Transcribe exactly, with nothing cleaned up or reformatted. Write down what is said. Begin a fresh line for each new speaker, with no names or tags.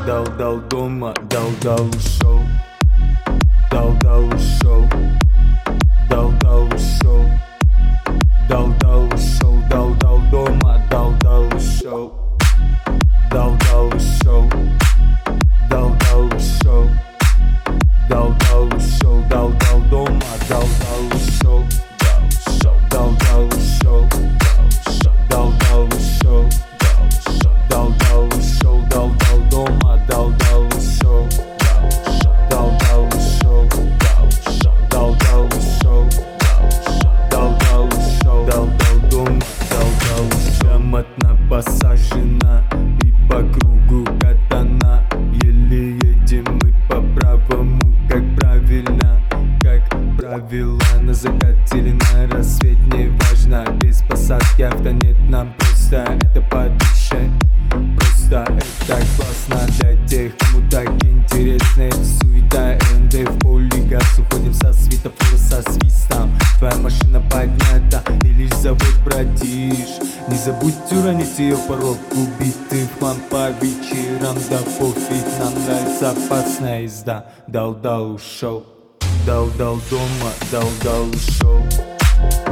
Дал-дал дома, дал-дал ушел. Дал-дал ушел. Дал-дал ушел. Дал-дал ушел. Дал-дал дома, дал-дал ушел. Дал-дал ушел. Дал-дал ушел. Дал-дал ушел. Дал-дал дома, дал-дал ушел. Дал-дал ушел. Дал-дал ушел. Дал-дал ушел. Дал-дал дома, дал-дал ушел. Дал-дал ушел. Дал-дал ушел. Дал-дал ушел. Дал-дал дома, дал-дал ушел. Грамотно посажена и по кругу катана. Еле едем мы по правому, как правильно, как правило. На закате или на рассвет, не важно. Без посадки авто нет, нам просто это по душе. Просто это классно для тех, кому так интересно. Это суета, РНД в поле, газ, уходим со светофора со свистом. Твоя машина поднята и лишь завод бродишь. Не забудь уронить ее в порог, убитый в хлам по вечерам. Да пофиг, нам нравится опасная езда. Дал-дал ушел. Дал-дал дома, дал-дал ушел.